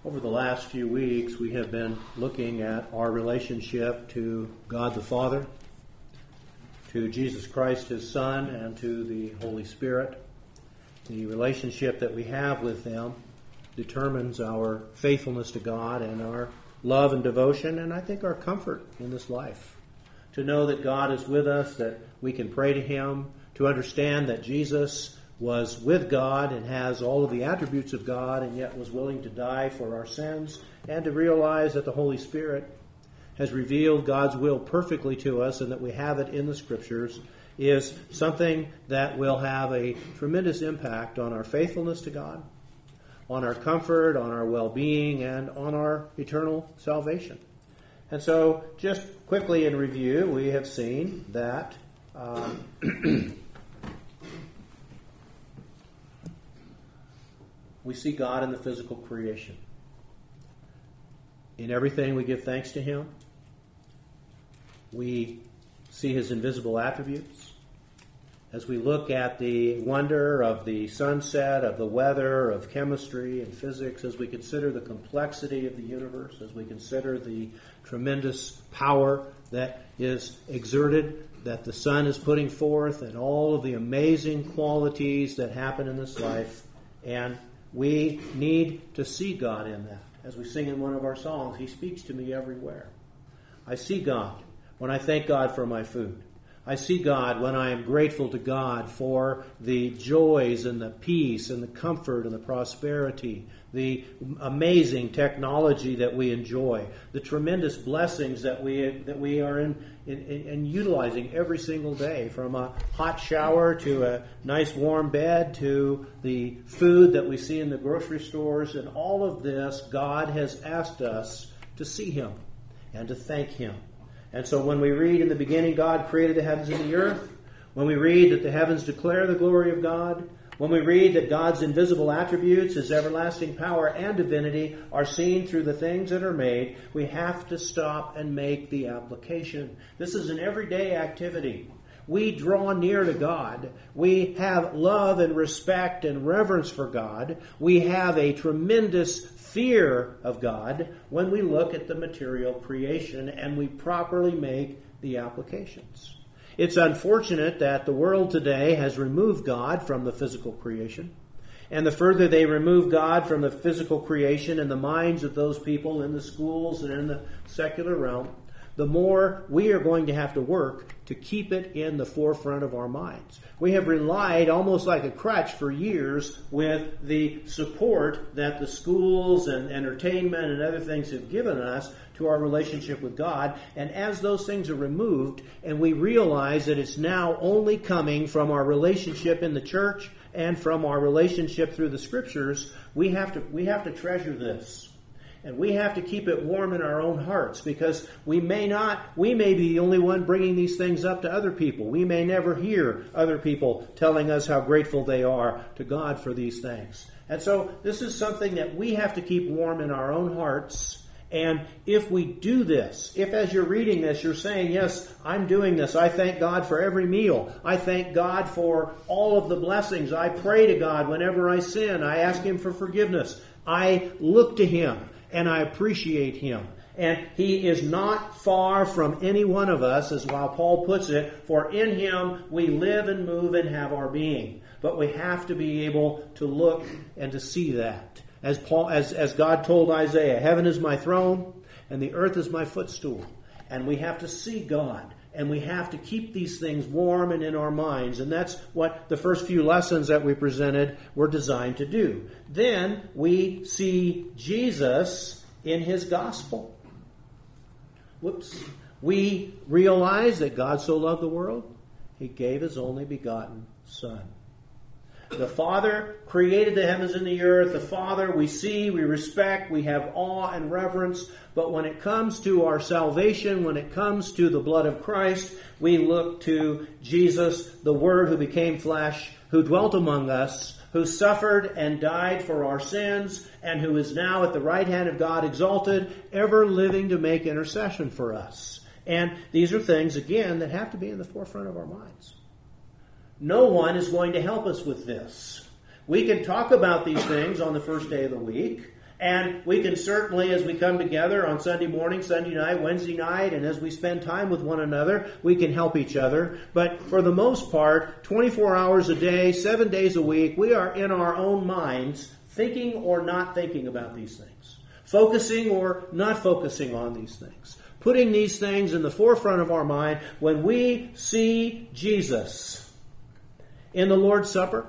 Over the last few weeks, we have been looking at our relationship to God the Father, to Jesus Christ, His Son, and to the Holy Spirit. The relationship that we have with them determines our faithfulness to God and our love and devotion, and I think our comfort in this life. To know that God is with us, that we can pray to Him, to understand that Jesus was with God and has all of the attributes of God and yet was willing to die for our sins, and to realize that the Holy Spirit has revealed God's will perfectly to us and that we have it in the Scriptures, is something that will have a tremendous impact on our faithfulness to God, on our comfort, on our well-being, and on our eternal salvation. And so, just quickly in review, we have seen that we see God in the physical creation. In everything we give thanks to Him. We see His invisible attributes. As we look at the wonder of the sunset, of the weather, of chemistry and physics, as we consider the complexity of the universe, as we consider the tremendous power that is exerted, that the sun is putting forth, and all of the amazing qualities that happen in this life, and we need to see God in that. As we sing in one of our songs, He speaks to me everywhere. I see God when I thank God for my food. I see God when I am grateful to God for the joys and the peace and the comfort and the prosperity, the amazing technology that we enjoy, the tremendous blessings that we are in utilizing every single day, from a hot shower to a nice warm bed to the food that we see in the grocery stores. And all of this, God has asked us to see Him and to thank Him. And so when we read in the beginning, God created the heavens and the earth, when we read that the heavens declare the glory of God, when we read that God's invisible attributes, His everlasting power and divinity are seen through the things that are made, we have to stop and make the application. This is an everyday activity. We draw near to God. We have love and respect and reverence for God. We have a tremendous fear of God when we look at the material creation and we properly make the applications. It's unfortunate that the world today has removed God from the physical creation. And the further they remove God from the physical creation in the minds of those people in the schools and in the secular realm, the more we are going to have to work to keep it in the forefront of our minds. We have relied almost like a crutch for years with the support that the schools and entertainment and other things have given us to our relationship with God. And as those things are removed and we realize that it's now only coming from our relationship in the church and from our relationship through the Scriptures, we have to treasure this. And we have to keep it warm in our own hearts, because we may be the only one bringing these things up to other people. We may never hear other people telling us how grateful they are to God for these things. And so this is something that we have to keep warm in our own hearts. And if we do this, if as you're reading this, you're saying, yes, I'm doing this. I thank God for every meal. I thank God for all of the blessings. I pray to God whenever I sin. I ask Him for forgiveness. I look to Him. And I appreciate Him. And He is not far from any one of us, as while Paul puts it, for in Him we live and move and have our being. But we have to be able to look and to see that. As God told Isaiah, heaven is my throne and the earth is my footstool. And we have to see God. And we have to keep these things warm and in our minds. And that's what the first few lessons that we presented were designed to do. Then we see Jesus in His gospel. We realize that God so loved the world, He gave His only begotten Son. The Father created the heavens and the earth. The Father we see, we respect, we have awe and reverence. But when it comes to our salvation, when it comes to the blood of Christ, we look to Jesus, the Word who became flesh, who dwelt among us, who suffered and died for our sins, and who is now at the right hand of God exalted, ever living to make intercession for us. And these are things, again, that have to be in the forefront of our minds. No one is going to help us with this. We can talk about these things on the first day of the week, And we can certainly, as we come together on Sunday morning, Sunday night, Wednesday night, and as we spend time with one another, we can help each other. But for the most part, 24 hours a day, 7 days a week, we are in our own minds thinking or not thinking about these things. Focusing or not focusing on these things. Putting these things in the forefront of our mind when we see Jesus in the Lord's Supper,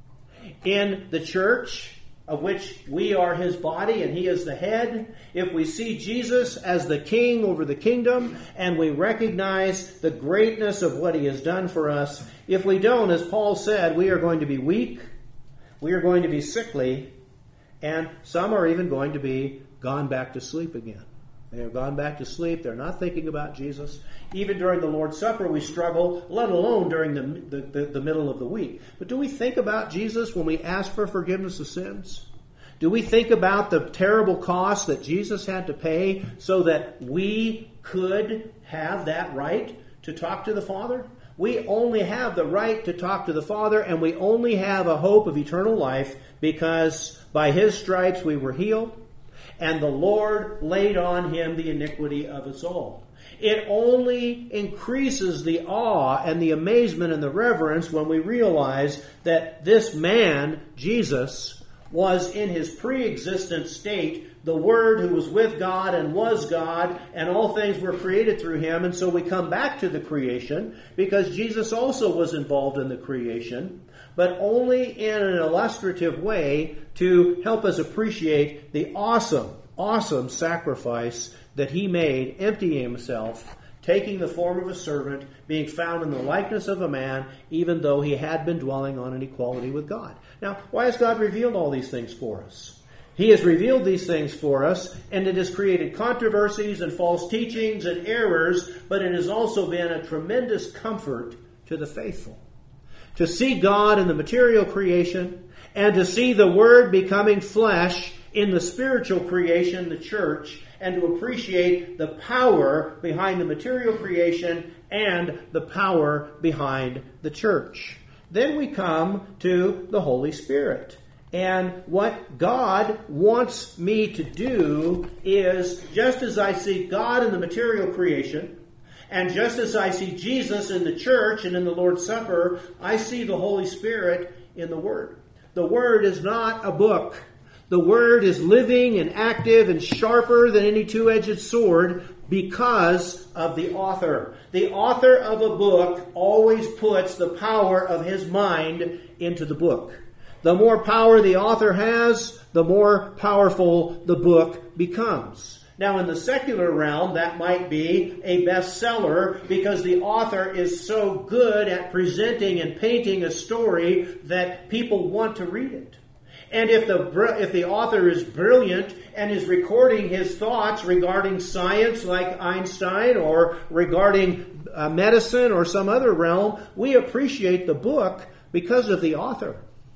in the church, of which we are his body and he is the head. If we see Jesus as the king over the kingdom and we recognize the greatness of what he has done for us, if we don't, as Paul said, we are going to be weak, we are going to be sickly, and some are even going to be gone back to sleep again. They have gone back to sleep. They're not thinking about Jesus. Even during the Lord's Supper, we struggle, let alone during the middle of the week. But do we think about Jesus when we ask for forgiveness of sins? Do we think about the terrible cost that Jesus had to pay so that we could have that right to talk to the Father? We only have the right to talk to the Father, and we only have a hope of eternal life because by his stripes we were healed. And the Lord laid on him the iniquity of us all. It only increases the awe and the amazement and the reverence when we realize that this man, Jesus, was in his pre-existent state, the Word who was with God and was God, and all things were created through him. And so we come back to the creation because Jesus also was involved in the creation, but only in an illustrative way to help us appreciate the awesome sacrifice that he made, emptying himself, taking the form of a servant, being found in the likeness of a man, even though he had been dwelling on an equality with God. Now, why has God revealed all these things for us? He has revealed these things for us, and it has created controversies and false teachings and errors, but it has also been a tremendous comfort to the faithful. To see God in the material creation and to see the Word becoming flesh in the spiritual creation, the church, and to appreciate the power behind the material creation and the power behind the church. Then we come to the Holy Spirit. And what God wants me to do is, just as I see God in the material creation, and just as I see Jesus in the church and in the Lord's Supper, I see the Holy Spirit in the Word. The Word is not a book. The Word is living and active and sharper than any two-edged sword because of the author. The author of a book always puts the power of his mind into the book. The more power the author has, the more powerful the book becomes. Now, in the secular realm, that might be a bestseller because the author is so good at presenting and painting a story that people want to read it. And if the author is brilliant and is recording his thoughts regarding science like Einstein or regarding medicine or some other realm, we appreciate the book because of the author.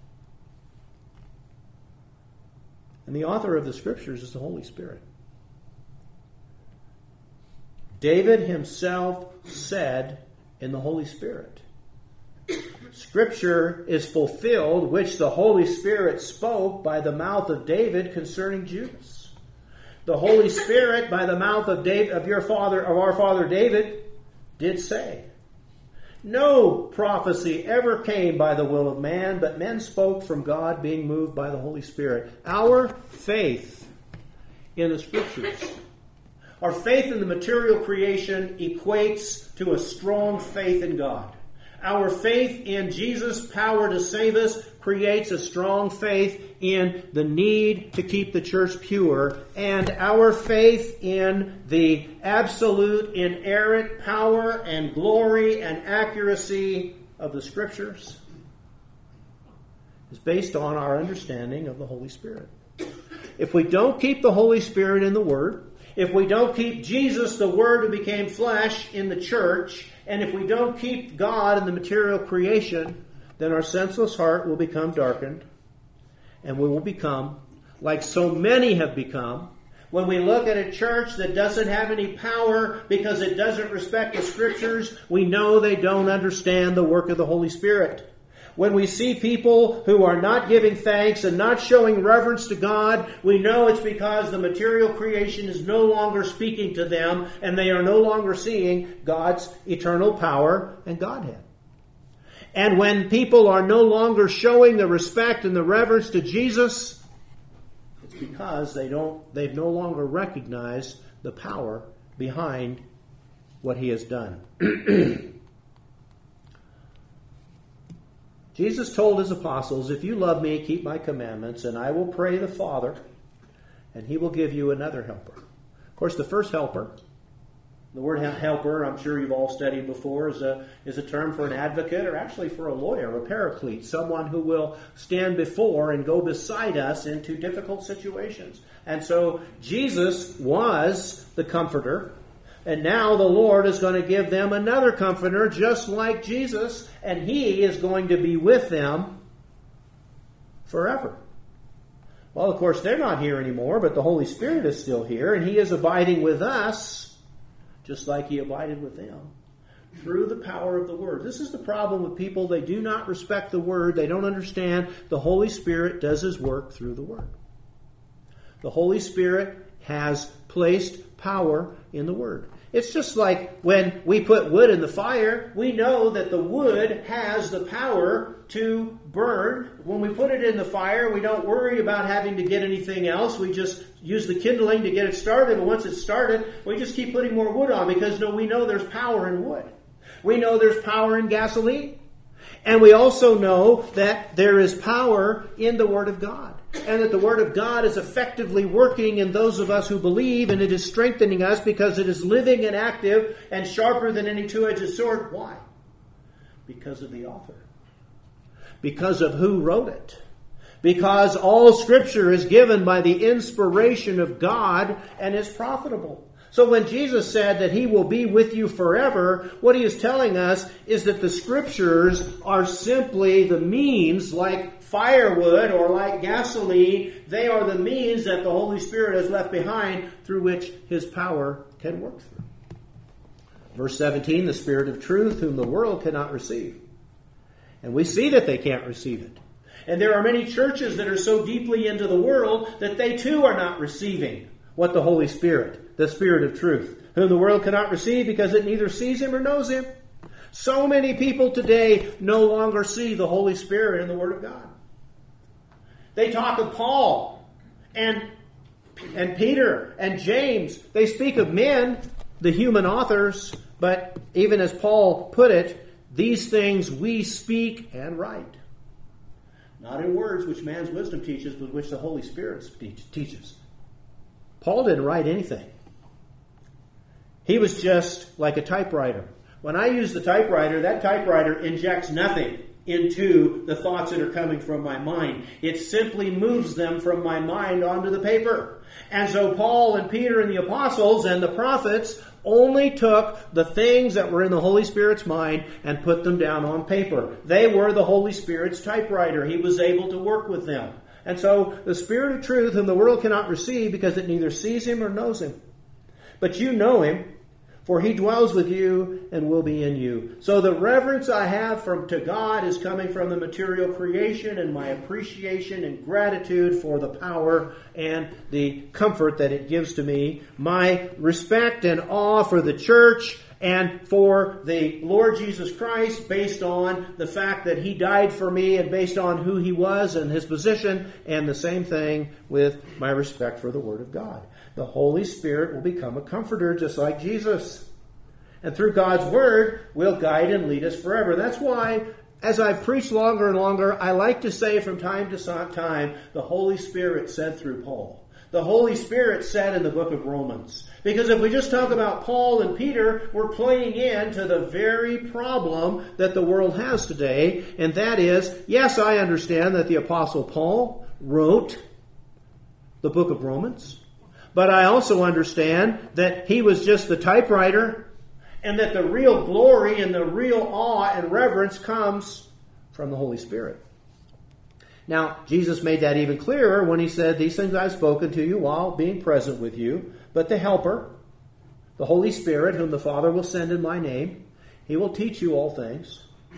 And the author of the Scriptures is the Holy Spirit. David himself said in the Holy Spirit, Scripture is fulfilled, which the Holy Spirit spoke by the mouth of David concerning Judas. The Holy Spirit, by the mouth of our father David, did say, no prophecy ever came by the will of man, but men spoke from God, being moved by the Holy Spirit. Our faith in the Scriptures, our faith in the material creation equates to a strong faith in God. Our faith in Jesus' power to save us creates a strong faith in the need to keep the church pure. And our faith in the absolute inerrant power and glory and accuracy of the Scriptures is based on our understanding of the Holy Spirit. If we don't keep the Holy Spirit in the Word, if we don't keep Jesus, the Word who became flesh, in the church, and if we don't keep God in the material creation, then our senseless heart will become darkened, and we will become, like so many have become, when we look at a church that doesn't have any power because it doesn't respect the Scriptures, we know they don't understand the work of the Holy Spirit. When we see people who are not giving thanks and not showing reverence to God, we know it's because the material creation is no longer speaking to them and they are no longer seeing God's eternal power and Godhead. And when people are no longer showing the respect and the reverence to Jesus, it's because they've no longer recognized the power behind what he has done. Jesus told his apostles, "If you love me, keep my commandments, and I will pray the Father, and he will give you another helper." Of course, the first helper, the word helper, I'm sure you've all studied before, is a term for an advocate, or actually for a lawyer, a paraclete, someone who will stand before and go beside us into difficult situations. And so Jesus was the comforter. And now the Lord is going to give them another comforter just like Jesus, and he is going to be with them forever. Well, of course, they're not here anymore, but the Holy Spirit is still here, and he is abiding with us just like he abided with them through the power of the Word. This is the problem with people. They do not respect the Word. They don't understand the Holy Spirit does his work through the Word. The Holy Spirit has placed power in the Word. It's just like when we put wood in the fire, we know that the wood has the power to burn. When we put it in the fire, we don't worry about having to get anything else. We just use the kindling to get it started. But once it's started, we just keep putting more wood on because we know there's power in wood. We know there's power in gasoline. And we also know that there is power in the Word of God. And that the Word of God is effectively working in those of us who believe, and it is strengthening us because it is living and active and sharper than any two-edged sword. Why? Because of the author. Because of who wrote it. Because all Scripture is given by the inspiration of God and is profitable. So when Jesus said that he will be with you forever, what he is telling us is that the Scriptures are simply the means, like firewood or like gasoline. They are the means that the Holy Spirit has left behind through which his power can work through. Verse 17, the Spirit of truth, whom the world cannot receive. And we see that they can't receive it. And there are many churches that are so deeply into the world that they too are not receiving what the Holy Spirit, the Spirit of truth, whom the world cannot receive because it neither sees him or knows him. So many people today no longer see the Holy Spirit in the Word of God. They talk of Paul and Peter and James. They speak of men, the human authors, but even as Paul put it, these things we speak and write. Not in words which man's wisdom teaches, but which the Holy Spirit teaches. Paul didn't write anything. He was just like a typewriter. When I use the typewriter, that typewriter injects nothing into the thoughts that are coming from my mind. It simply moves them from my mind onto the paper. And so Paul and Peter and the apostles and the prophets only took the things that were in the Holy Spirit's mind and put them down on paper. They were the Holy Spirit's typewriter. He was able to work with them. And so the Spirit of truth, whom the world cannot receive because it neither sees him or knows him. But you know him, for he dwells with you and will be in you. So the reverence I have to God is coming from the material creation and my appreciation and gratitude for the power and the comfort that it gives to me. My respect and awe for the church and for the Lord Jesus Christ based on the fact that he died for me and based on who he was and his position. And the same thing with my respect for the Word of God. The Holy Spirit will become a comforter just like Jesus. And through God's Word, will guide and lead us forever. That's why, as I've preached longer and longer, I like to say from time to time, the Holy Spirit said through Paul. The Holy Spirit said in the book of Romans. Because if we just talk about Paul and Peter, we're playing into the very problem that the world has today. And that is, yes, I understand that the Apostle Paul wrote the book of Romans. But I also understand that he was just the typewriter and that the real glory and the real awe and reverence comes from the Holy Spirit. Now, Jesus made that even clearer when he said, these things I've spoken to you while being present with you, but the Helper, the Holy Spirit, whom the Father will send in my name, he will teach you all things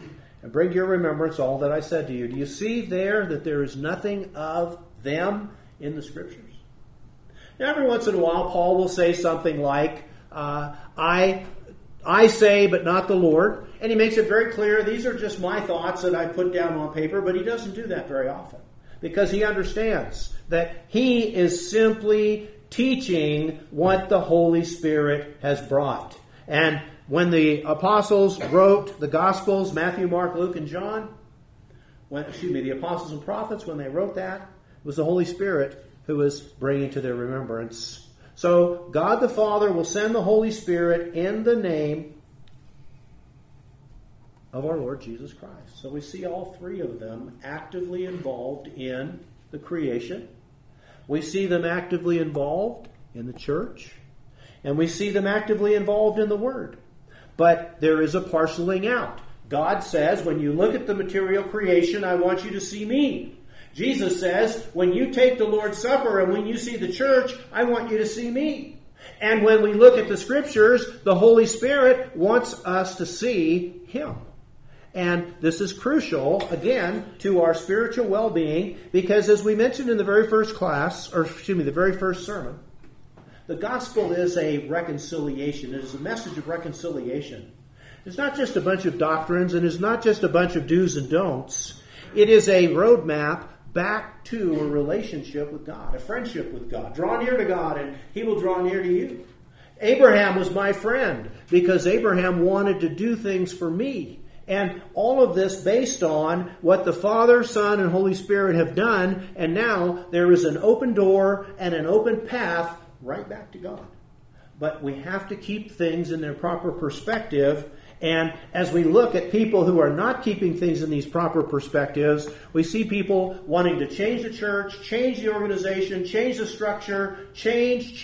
and bring to your remembrance all that I said to you. Do you see there that there is nothing of them in the Scriptures? Now, every once in a while, Paul will say something like, I say, but not the Lord. And he makes it very clear, these are just my thoughts that I put down on paper, but he doesn't do that very often. Because he understands that he is simply teaching what the Holy Spirit has brought. And when the apostles wrote the Gospels, Matthew, Mark, Luke, and John, the apostles and prophets, when they wrote that, it was the Holy Spirit who was bringing to their remembrance. So God the Father will send the Holy Spirit in the name of our Lord Jesus Christ. So we see all three of them actively involved in the creation. We see them actively involved in the church. And we see them actively involved in the Word. But there is a parceling out. God says, when you look at the material creation, I want you to see me. Jesus says, when you take the Lord's Supper and when you see the church, I want you to see me. And when we look at the Scriptures, the Holy Spirit wants us to see Him. And this is crucial, again, to our spiritual well-being, because as we mentioned in the very first the very first sermon, the gospel is a reconciliation. It is a message of reconciliation. It's not just a bunch of doctrines, and it's not just a bunch of do's and don'ts. It is a roadmap back to a relationship with God, a friendship with God. Draw near to God, and He will draw near to you. Abraham was my friend because Abraham wanted to do things for me. And all of this based on what the Father, Son, and Holy Spirit have done. And now there is an open door and an open path right back to God. But we have to keep things in their proper perspective. And as we look at people who are not keeping things in these proper perspectives, we see people wanting to change the church, change the organization, change the structure, change.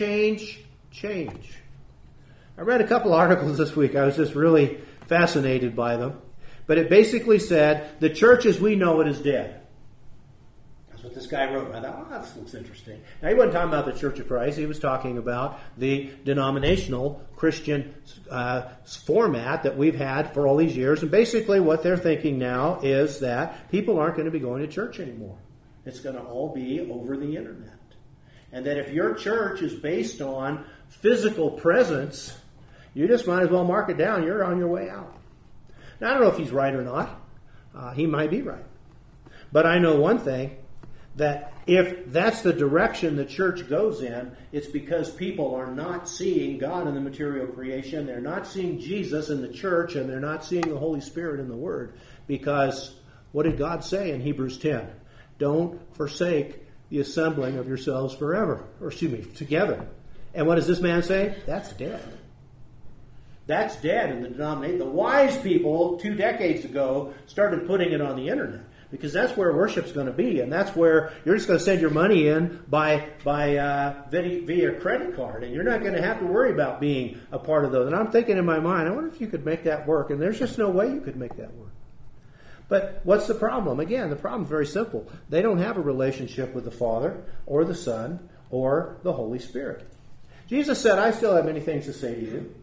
I read a couple articles this week. I was just really fascinated by them. But it basically said, the church as we know it is dead. That's what this guy wrote. I thought, this looks interesting. Now, he wasn't talking about the Church of Christ. He was talking about the denominational Christian format that we've had for all these years. And basically what they're thinking now is that people aren't going to be going to church anymore. It's going to all be over the internet. And that if your church is based on physical presence, you just might as well mark it down. You're on your way out. Now, I don't know if he's right or not. He might be right. But I know one thing, that if that's the direction the church goes in, it's because people are not seeing God in the material creation. They're not seeing Jesus in the church, and they're not seeing the Holy Spirit in the Word. Because what did God say in Hebrews 10? Don't forsake the assembling of yourselves together. And what does this man say? That's dead. That's dead in the denomination. The wise people 2 decades ago started putting it on the internet because that's where worship's going to be, and that's where you're just going to send your money in via credit card, and you're not going to have to worry about being a part of those. And I'm thinking in my mind, I wonder if you could make that work, and there's just no way you could make that work. But what's the problem? Again, the problem's very simple. They don't have a relationship with the Father or the Son or the Holy Spirit. Jesus said, I still have many things to say to you.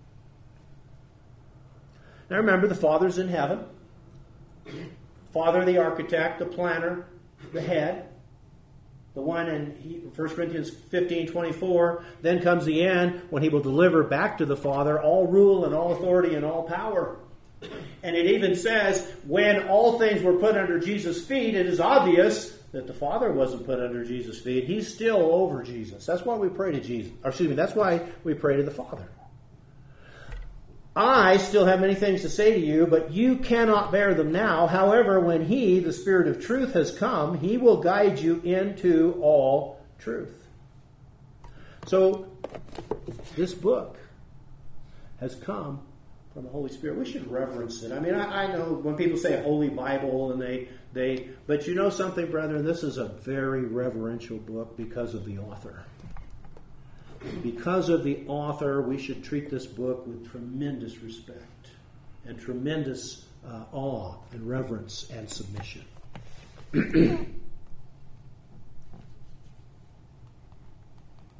Now remember, the Father's in heaven. Father, the architect, the planner, the head. The one in 1 Corinthians 15:24. Then comes the end when He will deliver back to the Father all rule and all authority and all power. And it even says, when all things were put under Jesus' feet, it is obvious that the Father wasn't put under Jesus' feet. He's still over Jesus. That's why we pray to Jesus. That's why we pray to the Father. I still have many things to say to you, but you cannot bear them now. However, when He, the Spirit of truth, has come, He will guide you into all truth. So, this book has come from the Holy Spirit. We should reverence it. I mean, I know when people say Holy Bible, and but you know something, brethren? This is a very reverential book because of the author. Because of the author, we should treat this book with tremendous respect and tremendous awe and reverence and submission.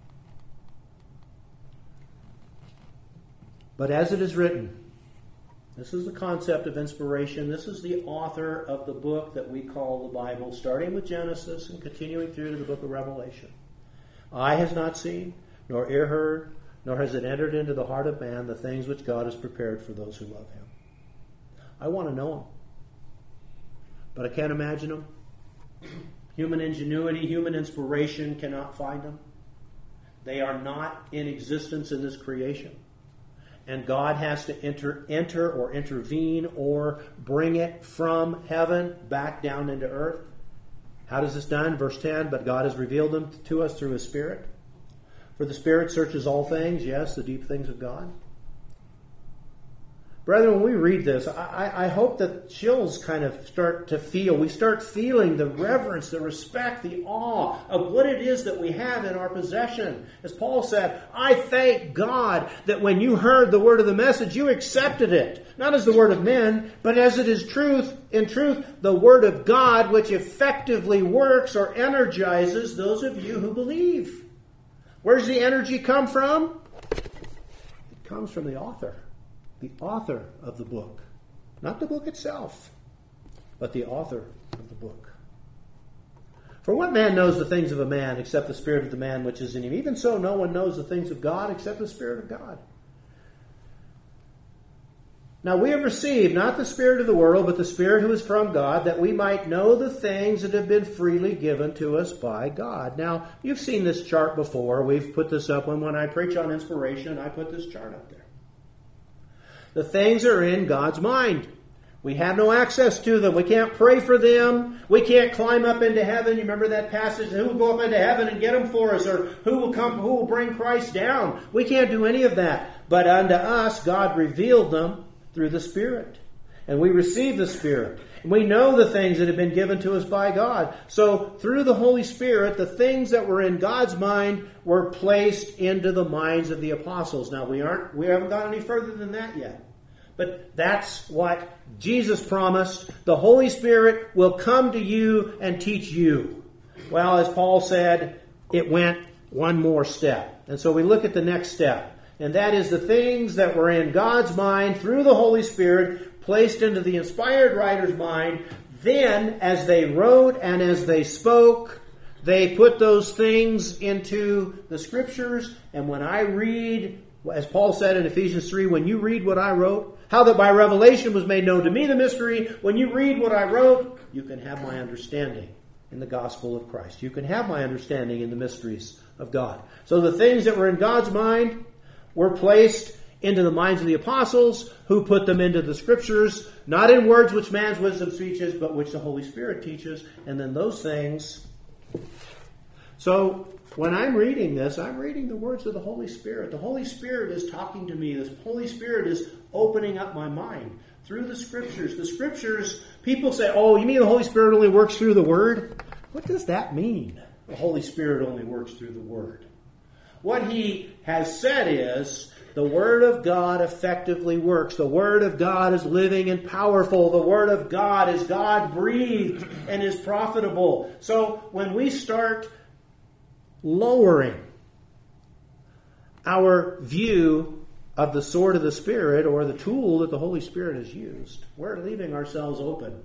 But as it is written, This is the concept of inspiration. This is the author of the book that we call the Bible, starting with Genesis and continuing through to the book of Revelation. Eye has not seen, nor ear heard, nor has it entered into the heart of man the things which God has prepared for those who love him. I want to know him, but I can't imagine him. Human ingenuity, human inspiration cannot find them. They are not in existence in this creation. And God has to enter or intervene or bring it from heaven back down into earth. How does this done? Verse 10, but God has revealed them to us through his Spirit. For the Spirit searches all things, yes, the deep things of God. Brethren, when we read this, I hope that chills kind of start to feel. We start feeling the reverence, the respect, the awe of what it is that we have in our possession. As Paul said, I thank God that when you heard the word of the message, you accepted it. Not as the word of men, but as it is truth, in truth, the word of God, which effectively works or energizes those of you who believe. Where does the energy come from? It comes from the author. The author of the book. Not the book itself, but the author of the book. For what man knows the things of a man except the spirit of the man which is in him? Even so, no one knows the things of God except the Spirit of God. Now we have received not the spirit of the world, but the Spirit who is from God, that we might know the things that have been freely given to us by God. Now, you've seen this chart before. We've put this up when I preach on inspiration, I put this chart up there. The things are in God's mind. We have no access to them. We can't pray for them. We can't climb up into heaven. You remember that passage? Who will go up into heaven and get them for us? Or who will bring Christ down? We can't do any of that. But unto us, God revealed them through the Spirit. And we receive the Spirit. And we know the things that have been given to us by God. So through the Holy Spirit, the things that were in God's mind were placed into the minds of the apostles. Now we haven't gone any further than that yet. But that's what Jesus promised. The Holy Spirit will come to you and teach you. Well, as Paul said, it went one more step. And so we look at the next step. And that is the things that were in God's mind through the Holy Spirit placed into the inspired writer's mind. Then, as they wrote and as they spoke, they put those things into the Scriptures. And when I read, as Paul said in Ephesians 3, when you read what I wrote, how that by revelation was made known to me the mystery, when you read what I wrote, you can have my understanding in the gospel of Christ. You can have my understanding in the mysteries of God. So the things that were in God's mind were placed into the minds of the apostles, who put them into the Scriptures, not in words which man's wisdom teaches, but which the Holy Spirit teaches. And then those things. So when I'm reading this, I'm reading the words of the Holy Spirit. The Holy Spirit is talking to me. The Holy Spirit is opening up my mind through the Scriptures. The Scriptures, people say, oh, you mean the Holy Spirit only works through the Word? What does that mean? The Holy Spirit only works through the Word. What he has said is, the Word of God effectively works. The Word of God is living and powerful. The Word of God is God-breathed and is profitable. So when we start lowering our view of the sword of the Spirit, or the tool that the Holy Spirit has used, we're leaving ourselves open.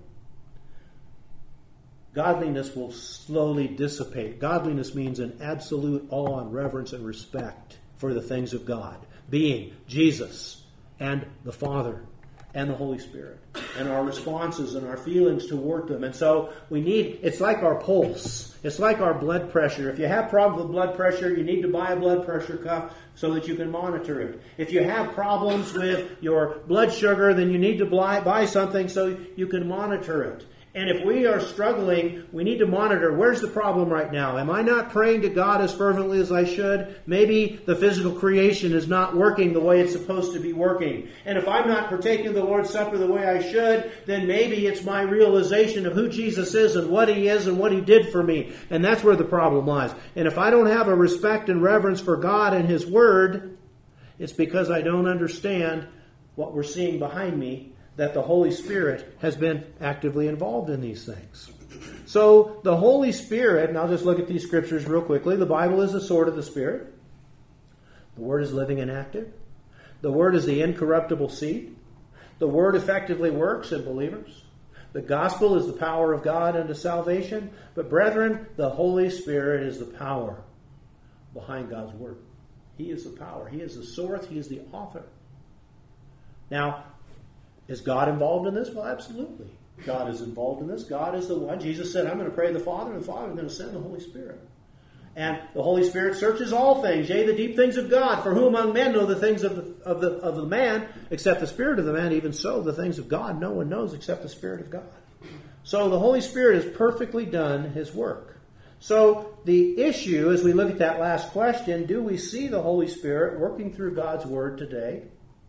Godliness will slowly dissipate. Godliness means an absolute awe and reverence and respect for the things of God, being Jesus and the Father and the Holy Spirit, and our responses and our feelings toward them. And so it's like our pulse. It's like our blood pressure. If you have problems with blood pressure, you need to buy a blood pressure cuff so that you can monitor it. If you have problems with your blood sugar, then you need to buy something so you can monitor it. And if we are struggling, we need to monitor, where's the problem right now? Am I not praying to God as fervently as I should? Maybe the physical creation is not working the way it's supposed to be working. And if I'm not partaking of the Lord's Supper the way I should, then maybe it's my realization of who Jesus is and what He is and what He did for me. And that's where the problem lies. And if I don't have a respect and reverence for God and His Word, it's because I don't understand what we're seeing behind me, that the Holy Spirit has been actively involved in these things. So the Holy Spirit, and I'll just look at these scriptures real quickly. The Bible is the sword of the Spirit. The Word is living and active. The Word is the incorruptible seed. The Word effectively works in believers. The gospel is the power of God unto salvation. But brethren, the Holy Spirit is the power behind God's Word. He is the power. He is the source. He is the author. Now, is God involved in this? Well, absolutely. God is involved in this. God is the one. Jesus said, I'm going to pray to the Father, and the Father is going to send the Holy Spirit. And the Holy Spirit searches all things, yea, the deep things of God. For who among men know the things of the man, except the Spirit of the man? Even so, the things of God no one knows except the Spirit of God. So the Holy Spirit has perfectly done His work. So the issue, as we look at that last question, do we see the Holy Spirit working through God's Word today?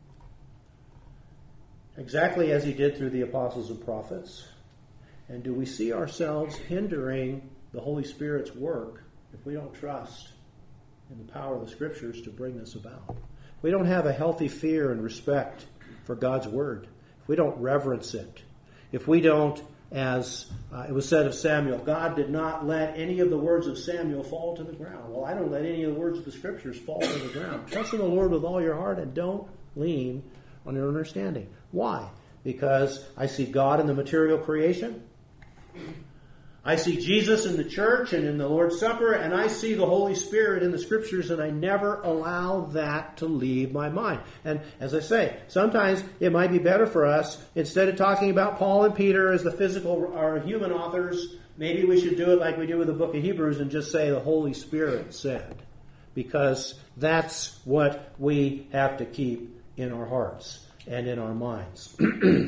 Exactly as He did through the apostles and prophets? And do we see ourselves hindering the Holy Spirit's work if we don't trust in the power of the Scriptures to bring this about? If we don't have a healthy fear and respect for God's Word, if we don't reverence it, if we don't, as it was said of Samuel, God did not let any of the words of Samuel fall to the ground. Well, I don't let any of the words of the Scriptures fall to the ground. Trust in the Lord with all your heart and don't lean on your understanding. Why? Because I see God in the material creation. I see Jesus in the church and in the Lord's Supper, and I see the Holy Spirit in the Scriptures, and I never allow that to leave my mind. And as I say, sometimes it might be better for us, instead of talking about Paul and Peter as the physical or human authors, maybe we should do it like we do with the book of Hebrews and just say the Holy Spirit said. Because that's what we have to keep in our hearts and in our minds.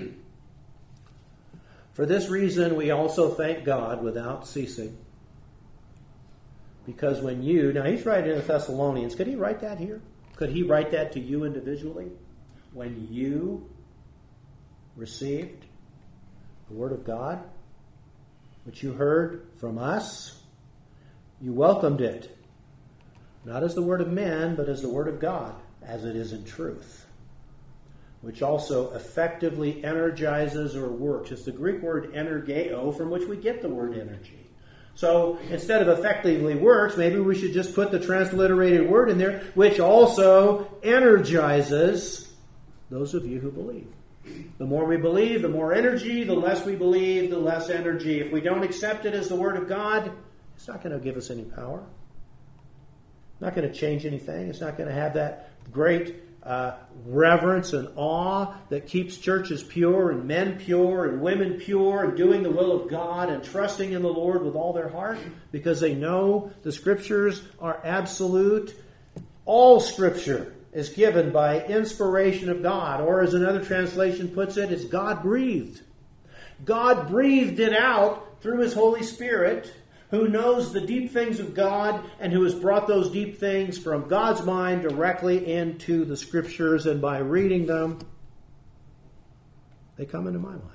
For this reason, we also thank God without ceasing. Because when you... Now, he's writing to the Thessalonians. Could he write that here? Could he write that to you individually? When you received the Word of God, which you heard from us, you welcomed it. Not as the word of men, but as the Word of God, as it is in truth, which also effectively energizes or works. It's the Greek word energeo, from which we get the word energy. So instead of effectively works, maybe we should just put the transliterated word in there, which also energizes those of you who believe. The more we believe, the more energy. The less we believe, the less energy. If we don't accept it as the Word of God, it's not going to give us any power. Not going to change anything. It's not going to have that great reverence and awe that keeps churches pure and men pure and women pure and doing the will of God and trusting in the Lord with all their heart because they know the Scriptures are absolute. All Scripture is given by inspiration of God, or as another translation puts it, it's God-breathed. God breathed it out through His Holy Spirit, who knows the deep things of God and who has brought those deep things from God's mind directly into the Scriptures, and by reading them, they come into my mind.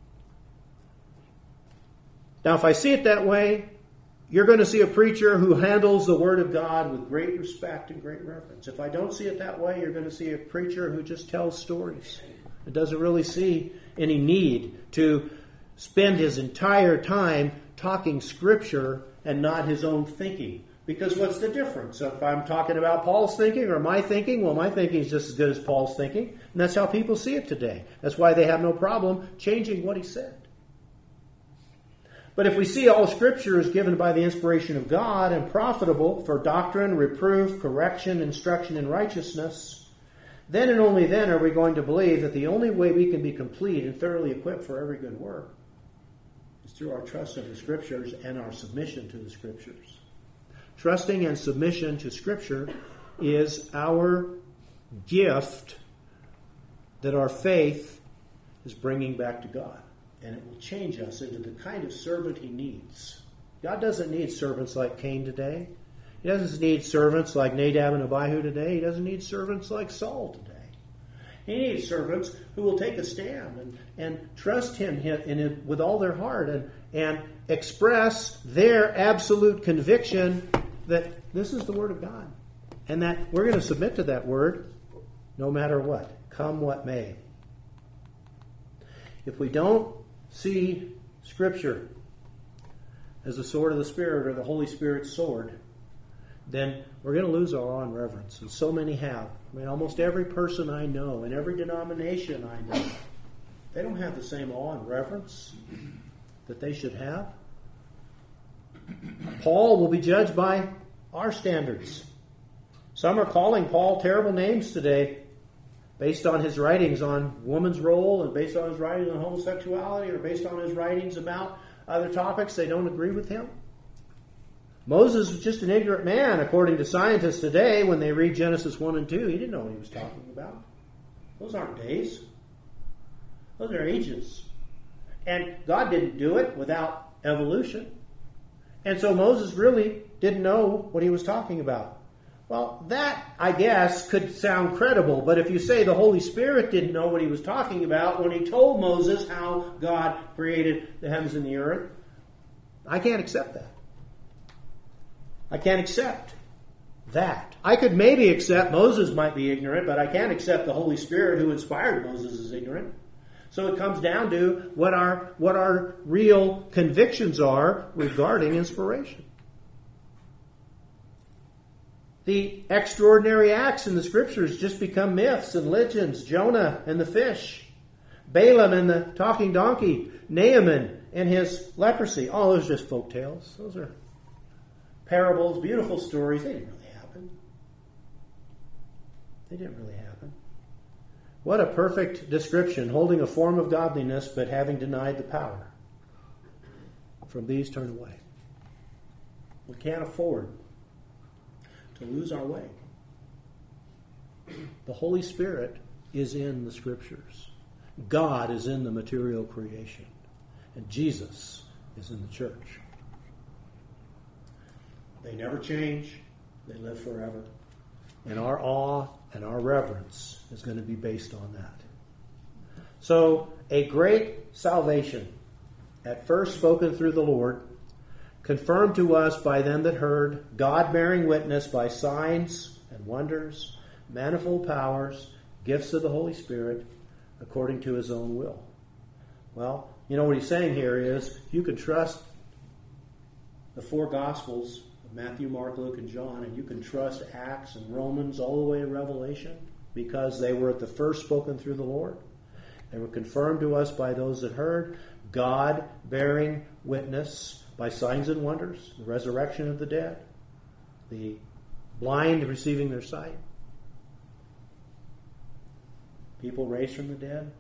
Now, if I see it that way, you're going to see a preacher who handles the Word of God with great respect and great reverence. If I don't see it that way, you're going to see a preacher who just tells stories. It doesn't really see any need to spend his entire time talking Scripture and not his own thinking. Because what's the difference? If I'm talking about Paul's thinking or my thinking, well, my thinking is just as good as Paul's thinking. And that's how people see it today. That's why they have no problem changing what he said. But if we see all Scripture is given by the inspiration of God and profitable for doctrine, reproof, correction, instruction in righteousness, then and only then are we going to believe that the only way we can be complete and thoroughly equipped for every good work is through our trust in the Scriptures and our submission to the Scriptures. Trusting and submission to Scripture is our gift that our faith is bringing back to God. And it will change us into the kind of servant He needs. God doesn't need servants like Cain today. He doesn't need servants like Nadab and Abihu today. He doesn't need servants like Saul today. He needs servants who will take a stand and trust Him with all their heart and express their absolute conviction that this is the Word of God. And that we're going to submit to that Word no matter what, come what may. If we don't see Scripture as the sword of the Spirit or the Holy Spirit's sword, then we're going to lose our awe and reverence. And so many have. I mean, almost every person I know, in every denomination I know, they don't have the same awe and reverence that they should have. Paul will be judged by our standards. Some are calling Paul terrible names today based on his writings on woman's role and based on his writings on homosexuality or based on his writings about other topics. They don't agree with him. Moses was just an ignorant man, according to scientists today, when they read Genesis 1 and 2. He didn't know what he was talking about. Those aren't days. Those are ages. And God didn't do it without evolution. And so Moses really didn't know what he was talking about. Well, that, I guess, could sound credible. But if you say the Holy Spirit didn't know what he was talking about when he told Moses how God created the heavens and the earth, I can't accept that. I can't accept that. I could maybe accept Moses might be ignorant, but I can't accept the Holy Spirit who inspired Moses is ignorant. So it comes down to what our real convictions are regarding inspiration. The extraordinary acts in the Scriptures just become myths and legends. Jonah and the fish, Balaam and the talking donkey, Naaman and his leprosy. Oh, those are just folk tales. Those are parables, beautiful stories. They didn't really happen. They didn't really happen. What a perfect description, holding a form of godliness but having denied the power. From these turn away. We can't afford to lose our way. The Holy Spirit is in the Scriptures. God is in the material creation. And Jesus is in the church. They never change. They live forever. And our awe and our reverence is going to be based on that. So, a great salvation, at first spoken through the Lord, confirmed to us by them that heard, God bearing witness by signs and wonders, manifold powers, gifts of the Holy Spirit, according to his own will. Well, you know what he's saying here is, you can trust the four Gospels, Matthew, Mark, Luke, and John, and you can trust Acts and Romans all the way to Revelation because they were at the first spoken through the Lord. They were confirmed to us by those that heard, God bearing witness by signs and wonders, the resurrection of the dead, the blind receiving their sight, people raised from the dead,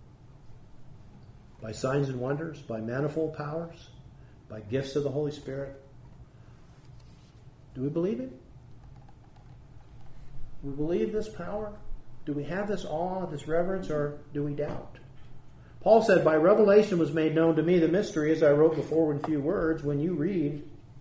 by signs and wonders, by manifold powers, by gifts of the Holy Spirit. Do we believe it? Do we believe this power? Do we have this awe, this reverence, or do we doubt? Paul said, by revelation was made known to me the mystery, as I wrote before in few words. When you read,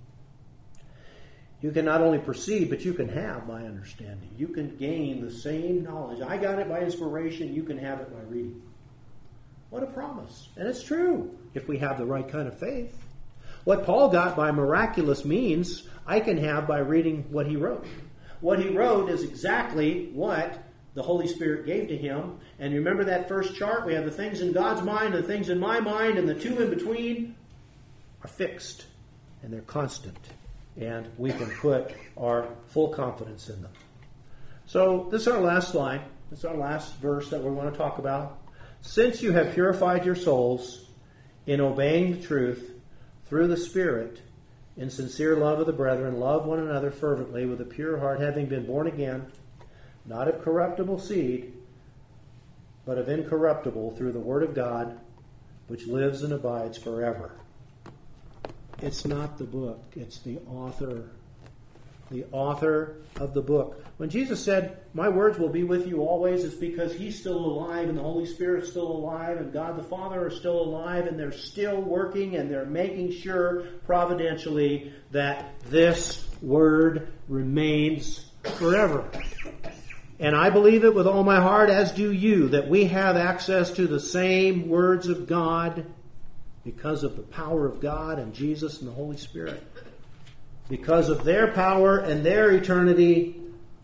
you can not only perceive, but you can have by understanding. You can gain the same knowledge. I got it by inspiration. You can have it by reading. What a promise. And it's true if we have the right kind of faith. What Paul got by miraculous means, I can have by reading what he wrote. What he wrote is exactly what the Holy Spirit gave to him. And you remember that first chart? We have the things in God's mind and the things in my mind, and the two in between are fixed and they're constant. And we can put our full confidence in them. So this is our last line. This is our last verse that we want to talk about. Since you have purified your souls in obeying the truth, through the Spirit, in sincere love of the brethren, love one another fervently with a pure heart, having been born again, not of corruptible seed, but of incorruptible, through the Word of God, which lives and abides forever. It's not the book, it's the author of the book. When Jesus said, my words will be with you always, it's because he's still alive and the Holy Spirit's still alive and God the Father is still alive and they're still working and they're making sure providentially that this word remains forever. And I believe it with all my heart, as do you, that we have access to the same words of God because of the power of God and Jesus and the Holy Spirit. Because of their power and their eternity,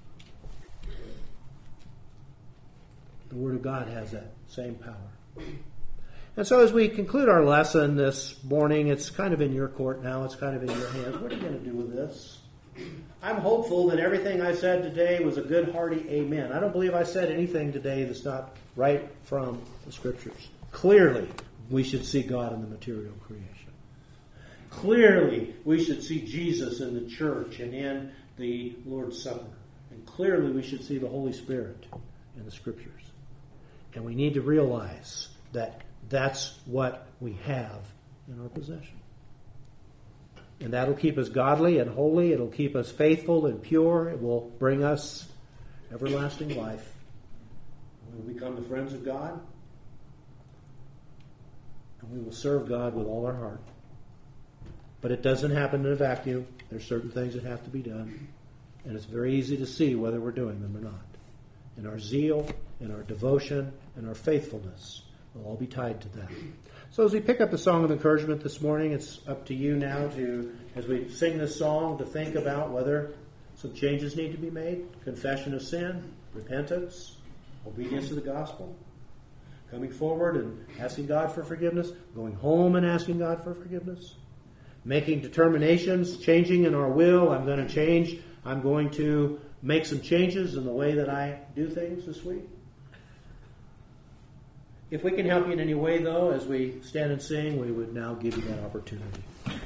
the Word of God has that same power. And so as we conclude our lesson this morning, it's kind of in your court now. It's kind of in your hands. What are you going to do with this? I'm hopeful that everything I said today was a good, hearty amen. I don't believe I said anything today that's not right from the Scriptures. Clearly, we should see God in the material creation. Clearly, we should see Jesus in the church and in the Lord's Supper. And clearly, we should see the Holy Spirit in the Scriptures. And we need to realize that that's what we have in our possession. And that'll keep us godly and holy. It'll keep us faithful and pure. It will bring us everlasting life. We will become the friends of God. And we will serve God with all our heart. But it doesn't happen in a vacuum. There's certain things that have to be done. And it's very easy to see whether we're doing them or not. And our zeal, and our devotion, and our faithfulness will all be tied to that. So as we pick up the song of encouragement this morning, it's up to you now to, as we sing this song, to think about whether some changes need to be made. Confession of sin, repentance, obedience to the gospel. Coming forward and asking God for forgiveness. Going home and asking God for forgiveness. Making determinations, changing in our will. I'm going to change. I'm going to make some changes in the way that I do things this week. If we can help you in any way, though, as we stand and sing, we would now give you that opportunity.